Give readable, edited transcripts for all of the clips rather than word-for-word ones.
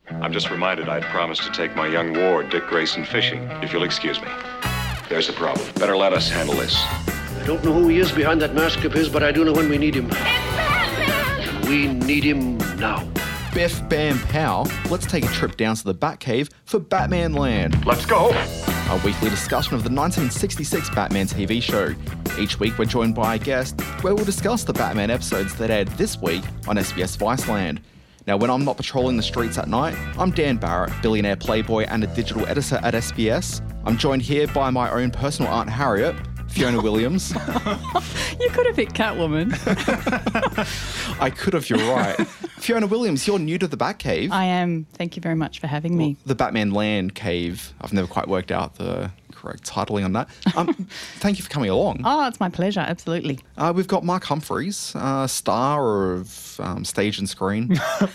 I'm just reminded I'd promised to take my young ward, Dick Grayson, fishing. If you'll excuse me. There's the problem. Better let us handle this. I don't know who he is behind that mask of his, but I do know when we need him. It's Batman! And we need him now. Biff, Bam, Pow, let's take a trip down to the Batcave for Batman Land. Let's go! A weekly discussion of the 1966 Batman TV show. Each week we're joined by a guest where we'll discuss the Batman episodes that aired this week on SBS Viceland. Now, when I'm not patrolling the streets at night, I'm Dan Barrett, billionaire playboy and a digital editor at SBS. I'm joined here by my own personal Aunt Harriet, Fiona Williams. You could have picked Catwoman. I could have, you're right. Fiona Williams, you're new to the Batcave. I am. Thank you very much for having me. The Batman Land Cave. I've never quite worked out the correct titling on that. Thank you for coming along. Oh, it's my pleasure. Absolutely. We've got Mark Humphries, star of stage and screen.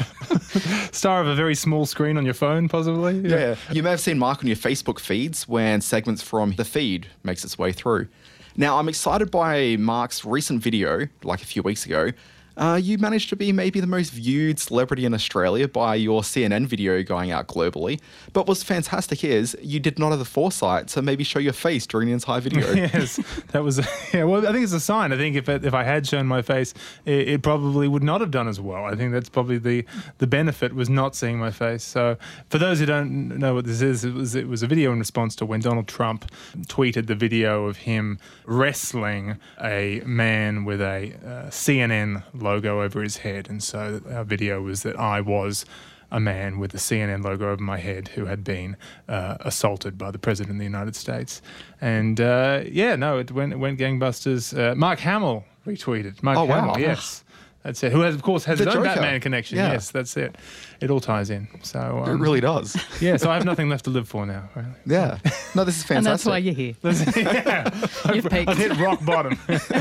Star of a very small screen on your phone, possibly. Yeah. You may have seen Mark on your Facebook feeds when segments from The Feed makes its way through. Now, I'm excited by Mark's recent video, like a few weeks ago. You managed to be maybe the most viewed celebrity in Australia by your CNN video going out globally. But what's fantastic is you did not have the foresight to maybe show your face during the entire video. Yes, that was. Yeah, well, I think it's a sign. I think if I had shown my face, it probably would not have done as well. I think that's probably the benefit was not seeing my face. So for those who don't know what this is, it was a video in response to when Donald Trump tweeted the video of him wrestling a man with a CNN logo over his head, and so our video was that I was a man with the CNN logo over my head who had been assaulted by the President of the United States. And it went gangbusters. Mark Hamill retweeted. Mark Hamill, yes. That's it. Who has, of course, has his own Batman connection. Yeah. Yes, that's it. It all ties in. So it really does. Yeah, so I have nothing left to live for now. Really. Yeah. No, this is fantastic. And that's why you're here. You've peaked. I've hit rock bottom.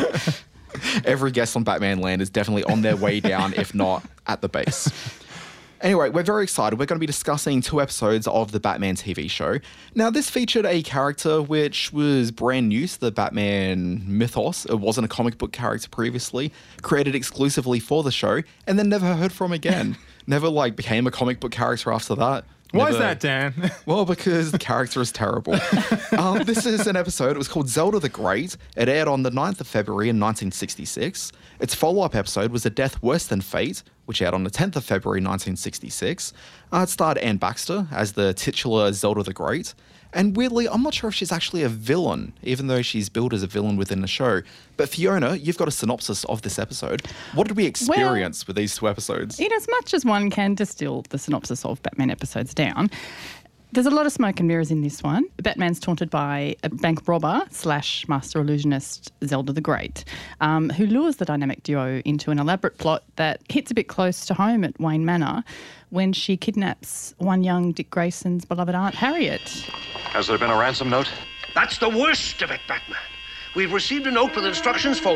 Every guest on Batman Land is definitely on their way down, if not at the base. Anyway, we're very excited. We're going to be discussing 2 episodes of the Batman TV show. Now, this featured a character which was brand new to the Batman mythos. It wasn't a comic book character previously, created exclusively for the show, and then never heard from again. Never, became a comic book character after that. Why is that, Dan? Well, because the character is terrible. This is an episode. It was called Zelda the Great. It aired on the 9th of February in 1966. Its follow-up episode was A Death Worse Than Fate, which aired on the 10th of February 1966. It starred Anne Baxter as the titular Zelda the Great. And weirdly, I'm not sure if she's actually a villain, even though she's billed as a villain within the show. But Fiona, you've got a synopsis of this episode. What did we experience with these 2 episodes? In as much as one can distill the synopsis of Batman episodes down, there's a lot of smoke and mirrors in this one. Batman's taunted by a bank robber / master illusionist Zelda the Great, who lures the dynamic duo into an elaborate plot that hits a bit close to home at Wayne Manor when she kidnaps one young Dick Grayson's beloved Aunt Harriet. Has there been a ransom note? That's the worst of it, Batman. We've received a note with instructions for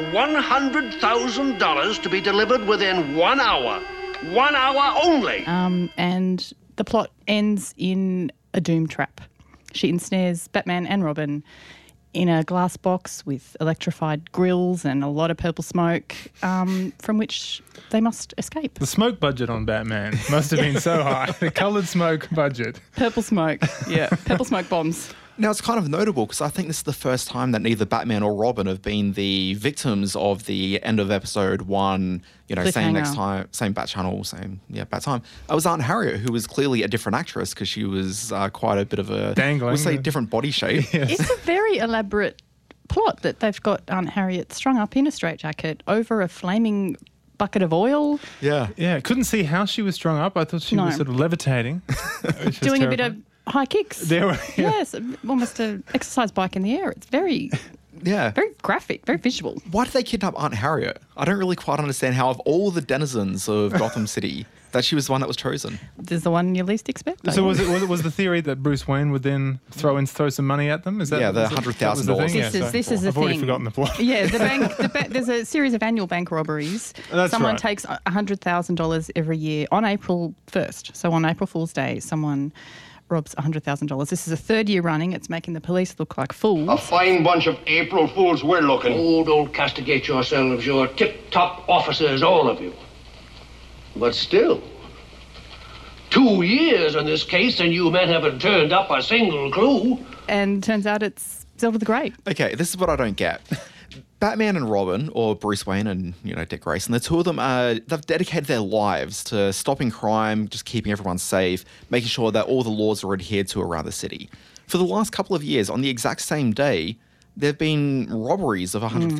$100,000 to be delivered within 1 hour. 1 hour only. And the plot ends in a doom trap. She ensnares Batman and Robin in a glass box with electrified grills and a lot of purple smoke from which they must escape. The smoke budget on Batman must have been so high. The coloured smoke budget. Purple smoke, yeah. Purple smoke bombs. Now, it's kind of notable because I think this is the first time that neither Batman or Robin have been the victims of the end of episode 1, same next time, same bat channel, bat time. It was Aunt Harriet, who was clearly a different actress because she was quite a bit of a... Dangling. We'll say different body shape. Yes. It's a very elaborate plot that they've got Aunt Harriet strung up in a straitjacket over a flaming bucket of oil. Yeah. Yeah, couldn't see how she was strung up. I thought she was sort of levitating. Doing a bit of high kicks. Yes, almost an exercise bike in the air. It's very graphic, very visual. Why did they kidnap Aunt Harriet? I don't really quite understand how of all the denizens of Gotham City that she was the one that was chosen. This is the one you least expect. So was the theory that Bruce Wayne would then throw some money at them? Is that the $100,000? This is the I've already forgotten the plot. Yeah, there's a series of annual bank robberies. Someone takes $100,000 every year on April 1st. So on April Fool's Day, someone robs $100,000. This is a 3rd year running. It's making the police look like fools. A fine bunch of April Fools we're looking. Oh, don't castigate yourselves. You're tip-top officers, all of you. But still, 2 years in this case, and you men haven't turned up a single clue. And turns out it's Zelda the Great. Okay, this is what I don't get. Batman and Robin, or Bruce Wayne and, Dick Grayson, the two of them, they've dedicated their lives to stopping crime, just keeping everyone safe, making sure that all the laws are adhered to around the city. For the last couple of years, on the exact same day, there have been robberies of $100,000,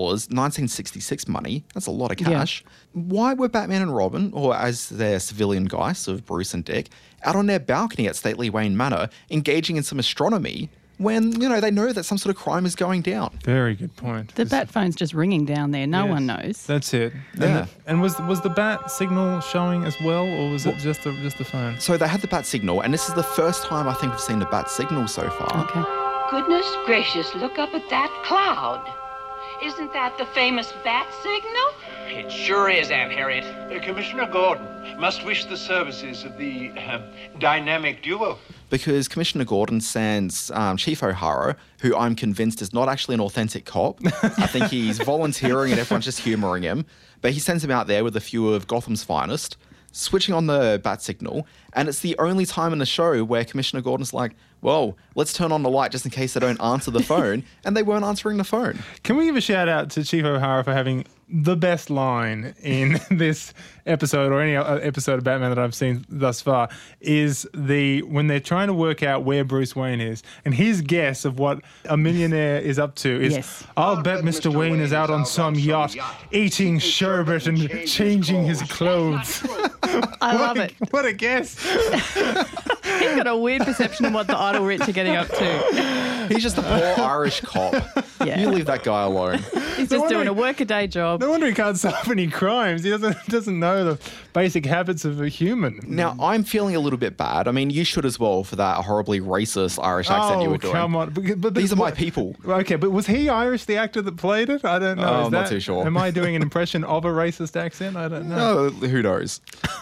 1966 money. That's a lot of cash. Yeah. Why were Batman and Robin, or as their civilian guises of Bruce and Dick, out on their balcony at Stately Wayne Manor, engaging in some astronomy when, they know that some sort of crime is going down? Very good point. The bat phone's just ringing down there. No one knows. That's it. Yeah. And was the bat signal showing as well, or was it just the phone? So they had the bat signal, and this is the first time I think we've seen the bat signal so far. Okay. Goodness gracious, look up at that cloud. Isn't that the famous bat signal? It sure is, Aunt Harriet. Commissioner Gordon must wish the services of the dynamic duo. Because Commissioner Gordon sends Chief O'Hara, who I'm convinced is not actually an authentic cop. I think he's volunteering and everyone's just humouring him. But he sends him out there with a few of Gotham's finest, switching on the bat signal. And it's the only time in the show where Commissioner Gordon's like, well, let's turn on the light just in case they don't answer the phone. And they weren't answering the phone. Can we give a shout out to Chief O'Hara for having the best line in this episode, or any episode of Batman that I've seen thus far, is when they're trying to work out where Bruce Wayne is, and his guess of what a millionaire is up to is, I'll bet Mr. Wayne is out on some yacht eating sherbet and changing his clothes. I love it. What a guess. He's got a weird perception of what the idle rich are getting up to. He's just a poor Irish cop. Yeah. You leave that guy alone. He's just doing a workaday job. No wonder he can't solve any crimes. He doesn't know the basic habits of a human. Now, I'm feeling a little bit bad. I mean, you should as well for that horribly racist Irish accent you were doing. Come on. But these are my people. Okay, but was he Irish, the actor that played it? I don't know. I'm not too sure. Am I doing an impression of a racist accent? I don't know. Who knows?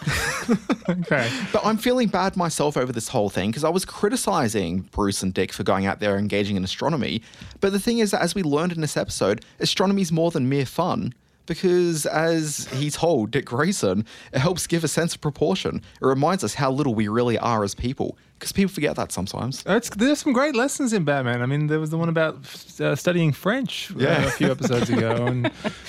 Okay. But I'm feeling bad myself over this whole thing because I was criticising Bruce and Dick for going out there engaging in astronomy. But the thing is that, as we learned in this episode, astronomy's more than mere fun. Because, as he told Dick Grayson, it helps give a sense of proportion. It reminds us how little we really are as people. Because people forget that sometimes. There's some great lessons in Batman. I mean, there was the one about studying French a few episodes ago. And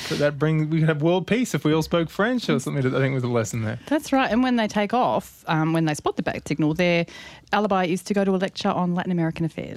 we could have world peace if we all spoke French or something. I think was a lesson there. That's right. And when they take off, when they spot the bat signal, their alibi is to go to a lecture on Latin American affairs.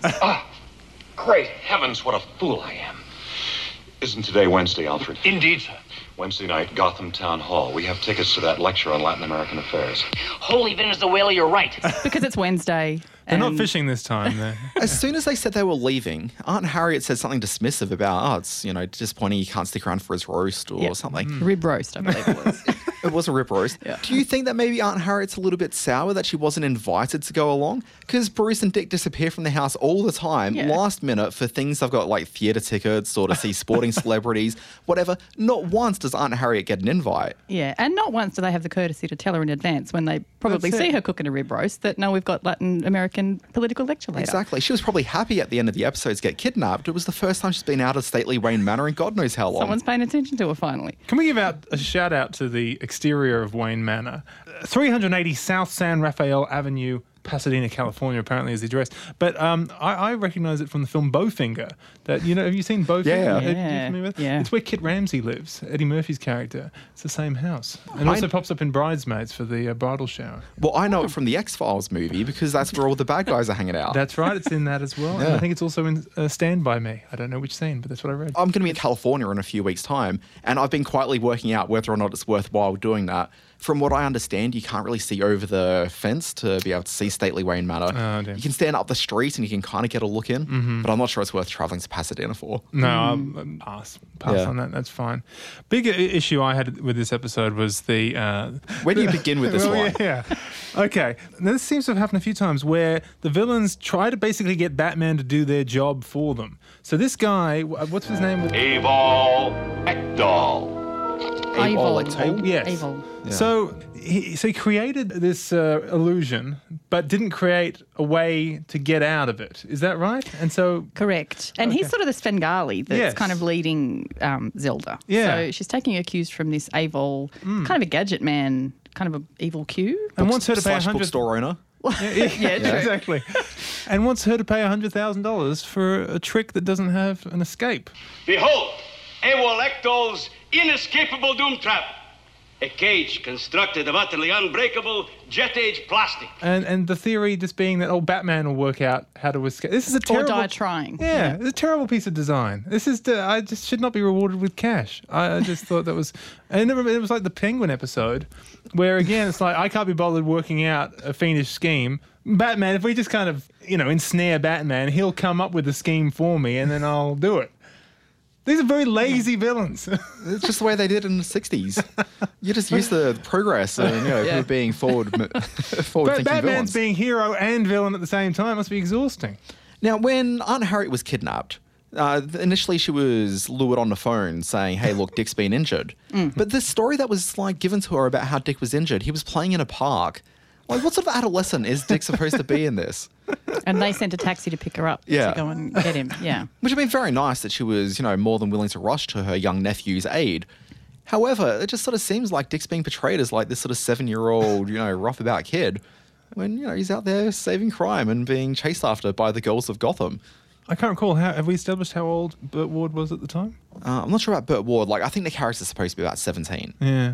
Great heavens, what a fool I am. Isn't today Wednesday, Alfred? Indeed, sir. Wednesday night, Gotham Town Hall. We have tickets to that lecture on Latin American affairs. Holy Venezuela, you're right. Because it's Wednesday. They're not fishing this time. As soon as they said they were leaving, Aunt Harriet said something dismissive about, it's, disappointing he can't stick around for his roast or something. Rib roast, I believe it was. It was a rib roast. Yeah. Do you think that maybe Aunt Harriet's a little bit sour that she wasn't invited to go along? Because Bruce and Dick disappear from the house all the time, last minute, for things they've got like theatre tickets or to see sporting celebrities, whatever. Not once does Aunt Harriet get an invite. Yeah, and not once do they have the courtesy to tell her in advance when they probably see her cooking a rib roast that, no, we've got Latin American political lecture later. Exactly. She was probably happy at the end of the episode to get kidnapped. It was the first time she's been out of Stately Wayne Manor in God knows how long. Someone's paying attention to her finally. Can we give out a shout out to the exterior of Wayne Manor? 380 South San Rafael Avenue, Pasadena, California, apparently is the address. But I recognise it from the film Bowfinger. That, have you seen Bowfinger? Yeah. Are you familiar with? Yeah. It's where Kit Ramsey lives, Eddie Murphy's character. It's the same house. And also pops up in Bridesmaids for the bridal shower. Well, I know it from the X-Files movie because that's where all the bad guys are hanging out. That's right, it's in that as well. And I think it's also in Stand By Me. I don't know which scene, but that's what I read. I'm going to be in California in a few weeks' time, and I've been quietly working out whether or not it's worthwhile doing that. From what I understand, you can't really see over the fence to be able to see Stately Wayne Manor. Oh, damn. You can stand up the street and you can kind of get a look in, but I'm not sure it's worth travelling to Pasadena for. No, I'll pass on that. That's fine. Big issue I had with this episode was the... Where do you begin with this one? Yeah. Okay. Now, this seems to have happened a few times where the villains try to basically get Batman to do their job for them. So this guy, what's his name? Evil Ekdal. Evil. Yes. Evil. Yeah. So he created this illusion, but didn't create a way to get out of it. Is that right? And so correct. And he's sort of the Svengali that's kind of leading Zelda. Yeah. So she's taking her cues from this Evil, kind of a gadget man kind of an evil Q. And wants her to pay Slash bookstore owner. Yeah, exactly. And wants her to pay $100,000 for a trick that doesn't have an escape. Behold, Ewol Ekdal's inescapable doom trap. A cage constructed of utterly unbreakable jet-age plastic. And the theory just being that, Batman will work out how to escape. This is a terrible... Or die trying. Yeah, it's a terrible piece of design. I just should not be rewarded with cash. I just thought that was... And it was like the Penguin episode, where again, it's like, I can't be bothered working out a fiendish scheme. Batman, if we just kind of, ensnare Batman, he'll come up with a scheme for me and then I'll do it. These are very lazy villains. It's just the way they did in the 60s. You just use the progress and, people being forward-thinking Batman's villains. being hero and villain at the same time must be exhausting. Now, when Aunt Harriet was kidnapped, initially she was lured on the phone saying, hey, look, Dick's been injured. But the story that was given to her about how Dick was injured, he was playing in a park. What sort of adolescent is Dick supposed to be in this? And they sent a taxi to pick her up to go and get him. Yeah. Which would have been very nice that she was, more than willing to rush to her young nephew's aid. However, it just sort of seems like Dick's being portrayed as this sort of 7-year-old, rough-about kid when, he's out there saving crime and being chased after by the girls of Gotham. I can't recall. Have we established how old Burt Ward was at the time? I'm not sure about Burt Ward. I think the character's supposed to be about 17. Yeah.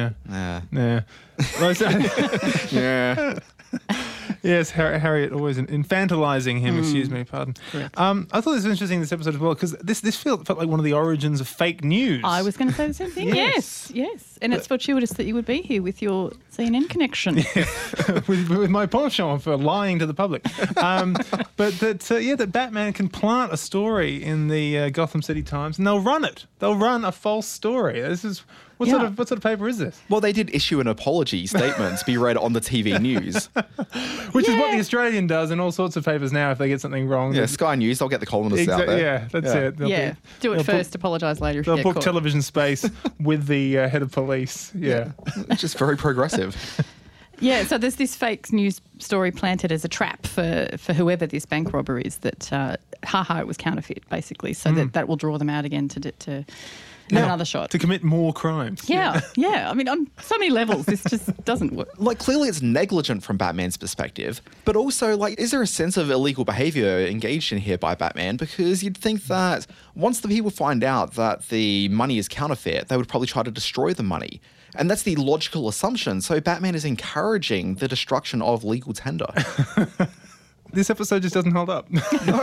Yes, Harriet always infantilizing him. Excuse me, pardon. I thought this was interesting, this episode as well, because this felt like one of the origins of fake news. I was going to say the same thing. Yes. And it's fortuitous that you would be here with your CNN connection. with my penchant for lying to the public. But that Batman can plant a story in the Gotham City Times and they'll run it. They'll run a false story. This is... What sort of paper is this? Well, they did issue an apology statement to be read on the TV news. Which is what the Australian does in all sorts of papers now if they get something wrong. Yeah, Sky News, they'll get the columnists out there. Yeah, that's it. Do it first, apologise later if you they'll get book caught. television space with the head of police. Yeah. It's just very progressive. Yeah, so there's this fake news story planted as a trap for whoever this bank robber is that, it was counterfeit, basically, so that will draw them out again to have another shot. To commit more crimes. Yeah. I mean, on so many levels, this just doesn't work. Clearly it's negligent from Batman's perspective, but also, is there a sense of illegal behaviour engaged in here by Batman? Because you'd think that once the people find out that the money is counterfeit, they would probably try to destroy the money. And that's the logical assumption. So Batman is encouraging the destruction of legal tender. This episode just doesn't hold up. No.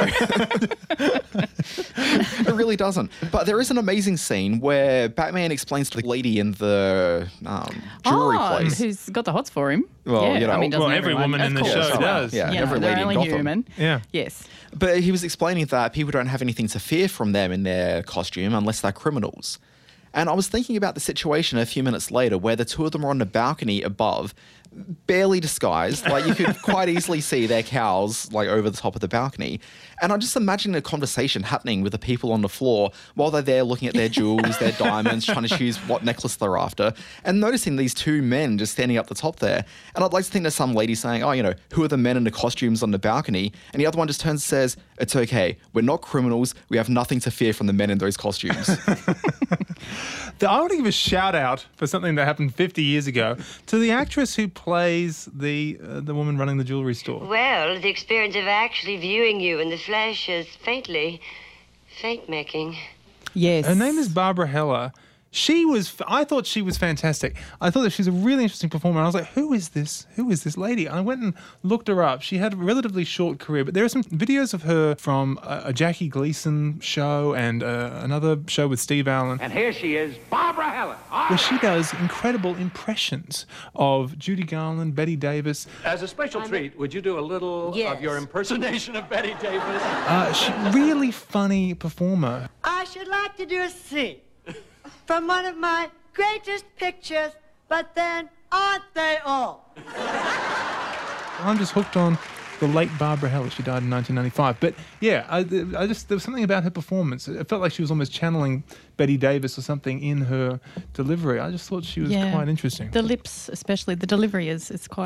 It really doesn't. But there is an amazing scene where Batman explains to the lady in the jewelry place. Who's got the hots for him. Well, every woman in the show does. Yeah, every they're lady in only Gotham. human. Yeah. Yes. But he was explaining that people don't have anything to fear from them in their costume unless they're criminals. And I was thinking about the situation a few minutes later where the two of them are on the balcony above, barely disguised. You could quite easily see their cowls, over the top of the balcony. And I'm just imagining a conversation happening with the people on the floor while they're there looking at their jewels, their diamonds, trying to choose what necklace they're after, and noticing these two men just standing up the top there. And I'd like to think there's some lady saying, who are the men in the costumes on the balcony? And the other one just turns and says, it's okay. We're not criminals. We have nothing to fear from the men in those costumes. I want to give a shout out for something that happened 50 years ago to the actress who plays the woman running the jewelry store. Well, the experience of actually viewing you in the flesh is faint-making. Yes. Her name is Barbara Heller. I thought she was fantastic. I thought that she's a really interesting performer. And I was like, who is this? Who is this lady? And I went and looked her up. She had a relatively short career, but there are some videos of her from a Jackie Gleason show and another show with Steve Allen. And here she is, Barbara Heller. Where she does incredible impressions of Judy Garland, Betty Davis. As a special treat, would you do a little of your impersonation of Betty Davis? She's a really funny performer. I should like to do a scene from one of my greatest pictures, but then aren't they all? I'm just hooked on the late Barbara Heller. She died in 1995. But yeah, there was something about her performance. It felt like she was almost channeling Betty Davis or something in her delivery. I just thought she was quite interesting. The lips, especially, the delivery is quite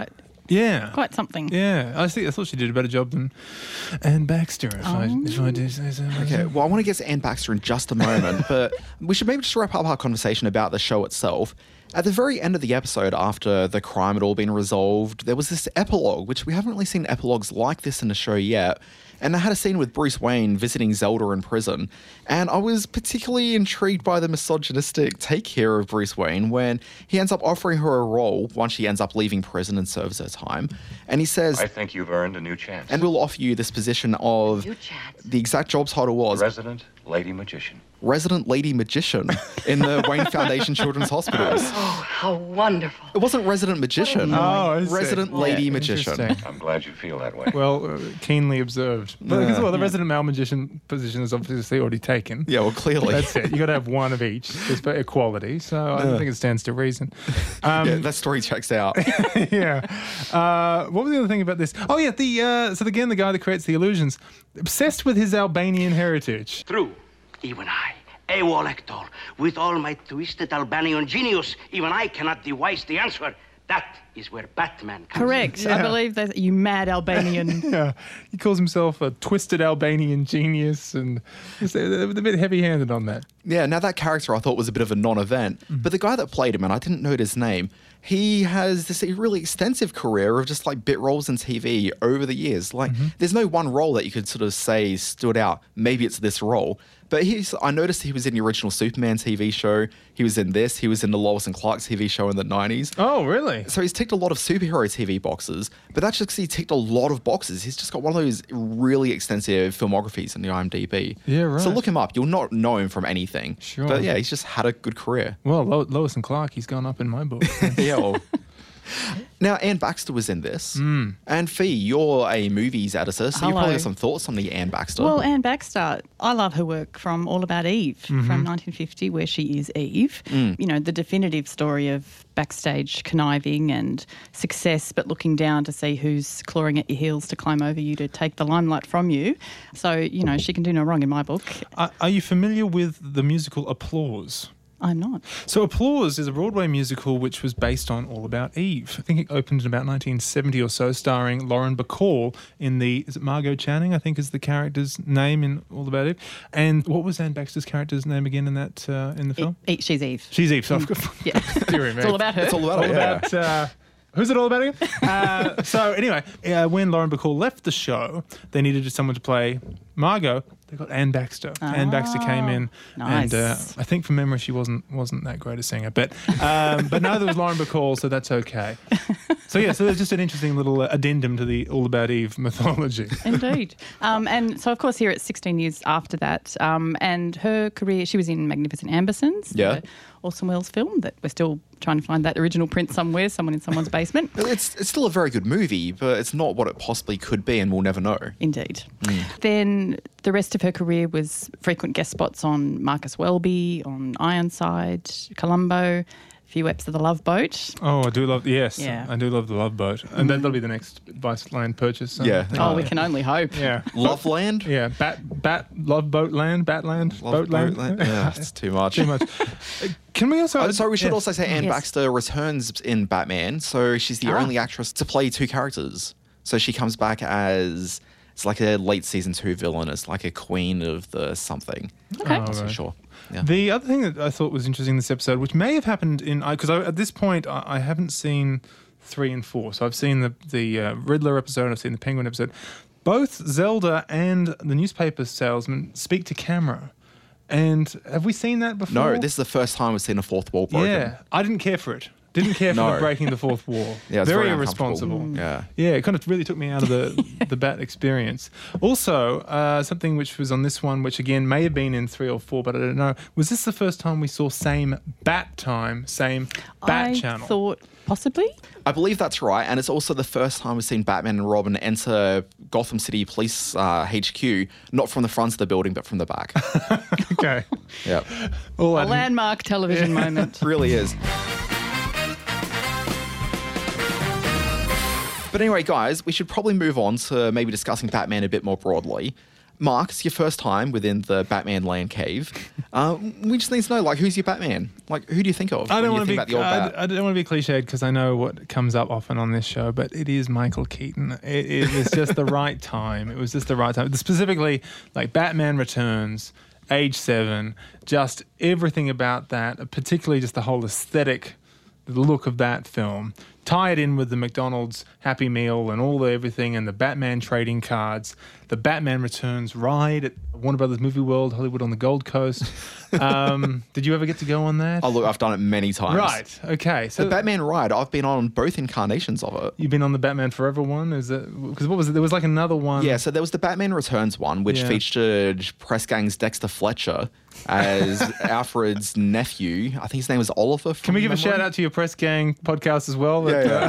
Yeah. Quite something. Yeah, I thought she did a better job than Anne Baxter, if I do say so. Okay, well, I want to get to Anne Baxter in just a moment, but we should maybe just wrap up our conversation about the show itself. At the very end of the episode, after the crime had all been resolved, there was this epilogue, which we haven't really seen epilogues like this in the show yet. And they had a scene with Bruce Wayne visiting Zelda in prison. And I was particularly intrigued by the misogynistic take here of Bruce Wayne when he ends up offering her a role once she ends up leaving prison and serves her time. And he says, I think you've earned a new chance. and we'll offer you this position of, the exact job title was Resident Lady Magician. Resident Lady Magician in the Wayne Foundation Children's Hospitals. Oh, how wonderful. It wasn't Resident Magician. I see. Resident Lady Magician. Interesting. I'm glad you feel that way. Well, keenly observed. But the resident male magician position is obviously already taken. Yeah, well, clearly. That's it. You got to have one of each. There's equality, so I don't think it stands to reason. Yeah, that story checks out. Yeah. What was the other thing about this? Oh, yeah. So again, the guy that creates the illusions, obsessed with his Albanian heritage. True. Even I, Ewol Ekdal, with all my twisted Albanian genius, even I cannot devise the answer. That is where Batman comes Correct. Yeah. I believe that you mad Albanian. Yeah. He calls himself a twisted Albanian genius, and he's a bit heavy-handed on that. Yeah, now that character I thought was a bit of a non-event, but the guy that played him, and I didn't know his name, he has this really extensive career of just like bit roles in TV over the years. Like, there's no one role that you could sort of say stood out. Maybe it's this role. But I noticed he was in the original Superman TV show. He was in this. He was in the Lois and Clark TV show in the 90s. Oh, really? So he's ticked a lot of superhero TV boxes, but that's just because he ticked a lot of boxes. He's just got one of those really extensive filmographies in the IMDb. Yeah, right. So look him up. You'll not know him from anything. Sure. But yeah, he's just had a good career. Well, Lois and Clark, he's gone up in my book. Yeah, well. Now, Anne Baxter was in this. And Fee, you're a movies editor, so you probably Hello. have some thoughts on the Anne Baxter. Well, Anne Baxter, I love her work from All About Eve from 1950, where she is Eve. You know, the definitive story of backstage conniving and success, but looking down to see who's clawing at your heels to climb over you to take the limelight from you. So, you know, she can do no wrong in my book. Are you familiar with the musical Applause? I'm not. So Applause is a Broadway musical which was based on All About Eve. I think it opened in about 1970 or so, starring Lauren Bacall in the... Is it Margot Channing, I think is the character's name in All About Eve? And what was Anne Baxter's character's name again in that in the film? She's Eve. She's Eve. So Yeah. It's all about her. It's all about all it, yeah. about... Who's it all about again? So anyway, when Lauren Bacall left the show, they needed someone to play Margot. They got Anne Baxter. Anne Baxter came in, nice. and I think from memory she wasn't that great a singer, but neither was Lauren Bacall, so that's okay. So there's just an interesting little addendum to the All About Eve mythology. Indeed. And so, of course, here it's 16 years after that. And her career, she was in Magnificent Ambersons, Yeah. the Orson Welles film that we're still trying to find that original print somewhere, someone in someone's basement. It's still a very good movie, but it's not what it possibly could be, and we'll never know. Indeed. Then the rest of her career was frequent guest spots on Marcus Welby, on Ironside, Columbo, a few eps of The Love Boat. Oh, I do love, yes, Yeah. I do love The Love Boat. And that'll be the next Viceland purchase. Yeah. Oh, we can only hope. Yeah. Loveland? Yeah, Love Boatland, Batland, Boatland? Yeah, it's too much. Too much. Can we also... Sorry, we should Yes. also say Anne Yes. Baxter returns in Batman, so she's the only actress to play two characters. So she comes back as... It's like a late season 2 villain. It's like a queen of the something. Okay. I'm not so right. sure. Yeah. The other thing that I thought was interesting in this episode, which may have happened in... Because at this point, I haven't seen 3 and 4. So I've seen the Riddler episode, I've seen the Penguin episode. Both Zelda and the newspaper salesman speak to camera. And have we seen that before? No, this is the first time we've seen a fourth wall broken. Yeah, I didn't care for it. Didn't care for No. the breaking the fourth wall. Yeah, it's very very irresponsible. uncomfortable. Yeah, it kind of really took me out of the Bat experience. Also, something which was on this one, which again may have been in 3 or 4, but I don't know. Was this the first time we saw same Bat time, same Bat channel? I thought possibly. I believe that's right, and it's also the first time we've seen Batman and Robin enter Gotham City Police HQ, not from the front of the building, but from the back. Okay. Yeah. A landmark television moment. It really is. But anyway, guys, we should probably move on to maybe discussing Batman a bit more broadly. Mark, it's your first time within the Batman land cave. We just need to know, like, who's your Batman? Like, who do you think of? I don't want to be. about the old Bat? I don't want to be cliched because I know what comes up often on this show, but it is Michael Keaton. It was just the right time. It was just the right time. Specifically, like Batman Returns, Age 7, just everything about that, particularly just the whole aesthetic, the look of that film. Tie it in with the McDonald's Happy Meal and all the everything and the Batman trading cards, the Batman Returns ride at Warner Brothers Movie World, Hollywood on the Gold Coast. Did you ever get to go on that? Oh, look, I've done it many times. Right, okay. So the Batman ride, I've been on both incarnations of it. You've been on the Batman Forever one? Is it? Because what was it? There was like another one. Yeah, so there was the Batman Returns one, which featured Press Gang's Dexter Fletcher as Alfred's nephew. I think his name was Oliver. Can we give a shout out to your Press Gang podcast as well?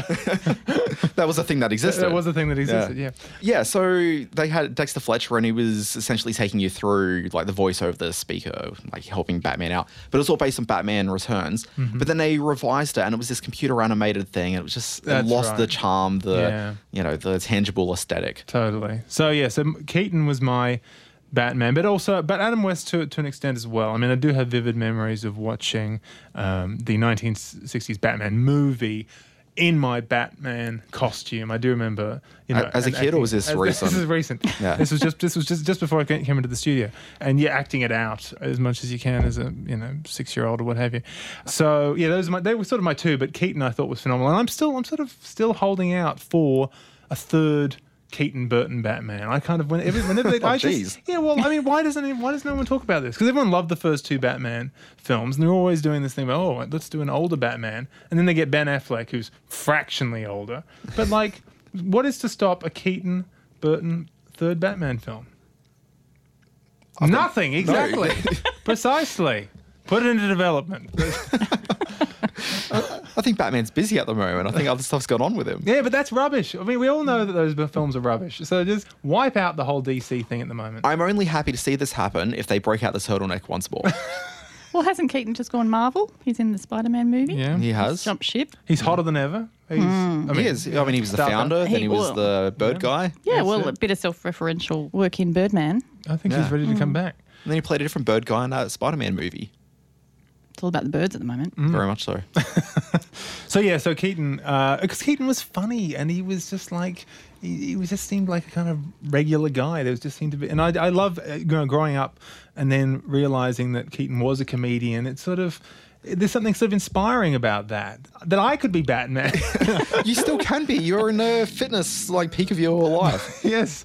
That was a thing that existed. That was a thing that existed, yeah. Yeah, so they had Dexter Fletcher and he was essentially taking you through like the voice over the speaker, like helping Batman out. But it was all based on Batman Returns. Mm-hmm. But then they revised it and it was this computer animated thing. And it was just, it lost the charm, the tangible aesthetic. Totally. So Keaton was my Batman, but Adam West to an extent as well. I mean, I do have vivid memories of watching the 1960s Batman movie in my Batman costume. I do remember, as a kid, or was this recent? This is recent. Yeah. This was just before I came into the studio, and acting it out as much as you can as a 6-year-old or what have you. So they were sort of my two, but Keaton I thought was phenomenal, and I'm sort of still holding out for a third Keaton Burton Batman. I kind of whenever they, why doesn't no one talk about this? Because everyone loved the first two Batman films, and they're always doing this thing about let's do an older Batman, and then they get Ben Affleck, who's fractionally older. But like, what is to stop a Keaton Burton third Batman film? Nothing, exactly, precisely. Put it into development. I think Batman's busy at the moment. I think other stuff's gone on with him. Yeah, but that's rubbish. I mean, we all know that those films are rubbish. So just wipe out the whole DC thing at the moment. I'm only happy to see this happen if they break out the turtleneck once more. Well, hasn't Keaton just gone Marvel? He's in the Spider-Man movie. Yeah, he has. He's jumped ship. He's hotter than ever. He is. I mean, he was the founder, then he was the bird guy. Yeah, a bit of self-referential work in Birdman. I think he's ready to come back. And then he played a different bird guy in that Spider-Man movie. It's all about the birds at the moment. Very much so. So Keaton, because Keaton was funny and he was just like, he just seemed like a kind of regular guy. There just seemed to be, and I love growing up and then realizing that Keaton was a comedian. It's sort of, there's something sort of inspiring about that I could be Batman. You still can be. You're in a fitness peak of your life. Yes.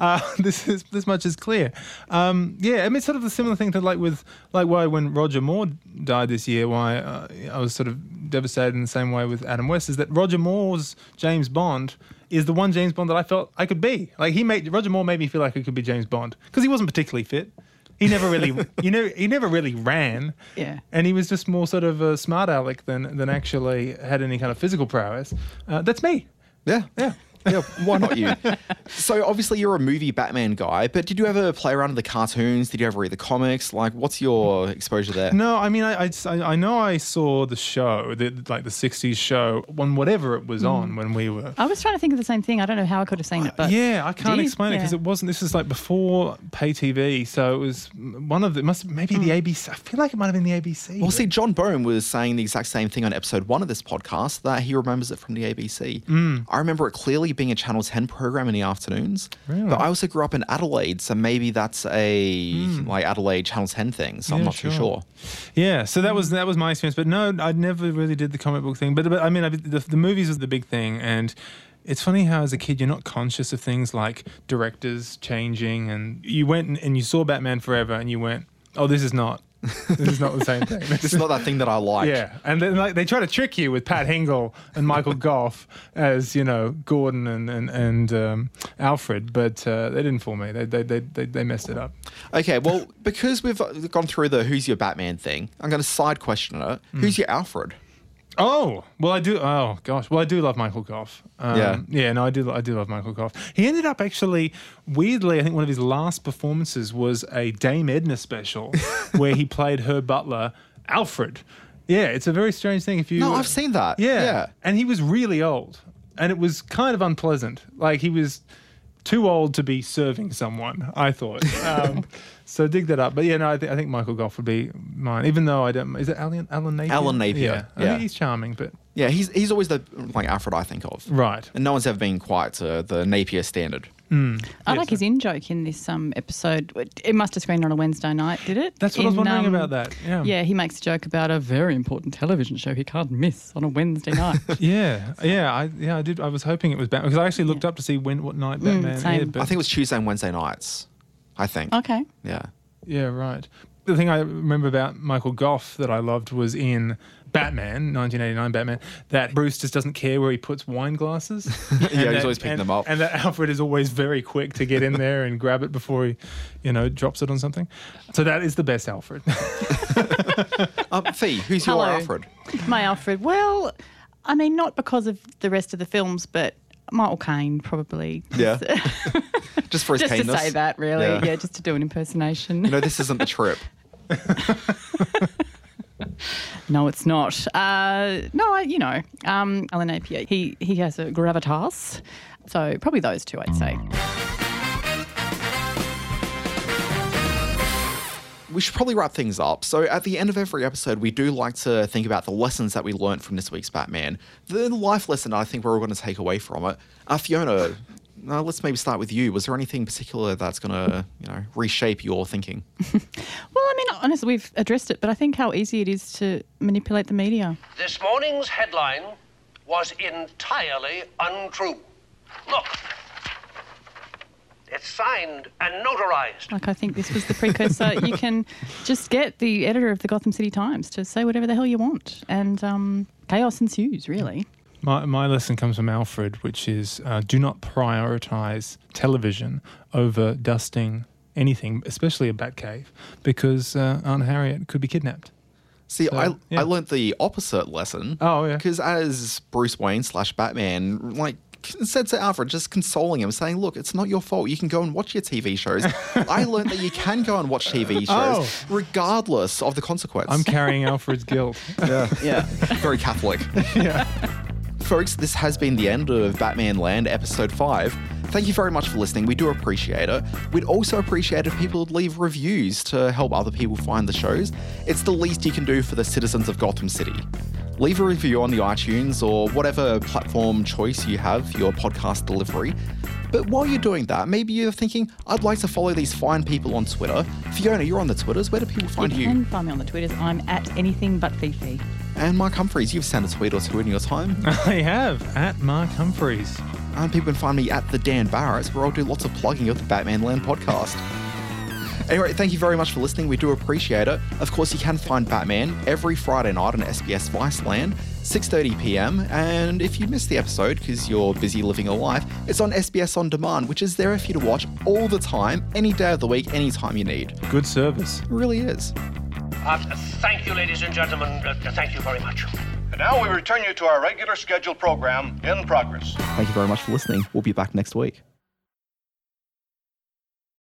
This much is clear. I mean, it's sort of a similar thing to why when Roger Moore died this year, why I was sort of devastated in the same way with Adam West, is that Roger Moore's James Bond is the one James Bond that I felt I could be. Like Roger Moore made me feel like I could be James Bond because he wasn't particularly fit. He never really, he never really ran. Yeah. And he was just more sort of a smart aleck than actually had any kind of physical prowess. That's me. Yeah. Yeah, why not you? So obviously you're a movie Batman guy, but did you ever play around with the cartoons? Did you ever read the comics? Like, what's your exposure there? No, I mean, I know I saw the show, the 60s show, on whatever it was on when we were... I was trying to think of the same thing. I don't know how I could have seen it, but... Yeah, I can't explain it because it wasn't... This is before pay TV, so it was one of the... Maybe the ABC. I feel like it might have been the ABC. Well, see, John Boehm was saying the exact same thing on episode 1 of this podcast, that he remembers it from the ABC. I remember it clearly being a Channel 10 program in the afternoons. Really? But I also grew up in Adelaide, so maybe that's a Adelaide Channel 10 thing, so I'm not too sure. Yeah, so that was my experience. But no, I never really did the comic book thing. But I mean, the movies was the big thing, and it's funny how as a kid you're not conscious of things like directors changing, and you went and you saw Batman Forever and you went, oh, this is not the same thing. This is not that thing that I like. Yeah, and then they try to trick you with Pat Hingle and Michael Gough as Gordon and Alfred, but they didn't fool me. They messed it up. Okay, well, because we've gone through the who's your Batman thing, I'm going to side question it. Who's your Alfred? Oh, well, I do. Oh, gosh. Well, I do love Michael Gough. I do love Michael Gough. He ended up actually, weirdly, I think one of his last performances was a Dame Edna special where he played her butler, Alfred. Yeah, it's a very strange thing. No, I've seen that. Yeah. And he was really old. And it was kind of unpleasant. Like, he was too old to be serving someone, I thought. So dig that up. But yeah, no, I think Michael Gough would be mine. Even though I don't. Is it Alan Napier? Alan Napier. Yeah. I think he's charming, but yeah, he's always the Alfred I think of. Right. And no one's ever been quite to the Napier standard. I like his in-joke in this episode. It must have screened on a Wednesday night, did it? That's what I was wondering about that. Yeah. Yeah, he makes a joke about a very important television show he can't miss on a Wednesday night. I did. I was hoping it was Batman because I actually looked up to see what night Batman aired. But I think it was Tuesday and Wednesday nights. I think. Okay. Yeah. Yeah, right. The thing I remember about Michael Gough that I loved was in Batman, 1989 Batman, that Bruce just doesn't care where he puts wine glasses. He's always picking them up. And that Alfred is always very quick to get in there and grab it before he, drops it on something. So that is the best Alfred. Fee, who's your Alfred? My Alfred. Well, I mean, not because of the rest of the films, but Michael Caine probably. Yeah. Just for his just keenness. to say that, really. Yeah, just to do an impersonation. This isn't the Trip. No, it's not. Alan Napier, he has a gravitas. So probably those two, I'd say. We should probably wrap things up. So at the end of every episode, we do like to think about the lessons that we learned from this week's Batman. The life lesson I think we're all going to take away from it. Fiona, let's maybe start with you. Was there anything particular that's going to, reshape your thinking? Well, I mean, honestly, we've addressed it, but I think how easy it is to manipulate the media. This morning's headline was entirely untrue. Look. It's signed and notarized. I think this was the precursor. You can just get the editor of the Gotham City Times to say whatever the hell you want, and chaos ensues, really. My lesson comes from Alfred, which is do not prioritise television over dusting anything, especially a Batcave, because Aunt Harriet could be kidnapped. See, I learnt the opposite lesson. Oh, yeah. Because as Bruce Wayne / Batman, said to Alfred, just consoling him, saying, look, it's not your fault. You can go and watch your TV shows. I learned that you can go and watch TV shows regardless of the consequence. I'm carrying Alfred's guilt. Yeah. Very Catholic. Yeah. Folks, this has been the end of Batman Land Episode 5. Thank you very much for listening. We do appreciate it. We'd also appreciate if people would leave reviews to help other people find the shows. It's the least you can do for the citizens of Gotham City. Leave a review on the iTunes or whatever platform choice you have for your podcast delivery. But while you're doing that, maybe you're thinking, I'd like to follow these fine people on Twitter. Fiona, you're on the Twitters. Where do people find you? You can find me on the Twitters. I'm at anythingbutfifi. And Mark Humphries, you've sent a tweet or two in your time. I have, at Mark Humphries. And people can find me at the Dan Barretts, where I'll do lots of plugging of the Batman Land podcast. Anyway, thank you very much for listening. We do appreciate it. Of course, you can find Batman every Friday night on SBS Viceland, 6:30 p.m. And if you missed the episode because you're busy living a life, it's on SBS On Demand, which is there for you to watch all the time, any day of the week, anytime you need. Good service. It really is. Thank you, ladies and gentlemen. Thank you very much. And now we return you to our regular scheduled program, In Progress. Thank you very much for listening. We'll be back next week.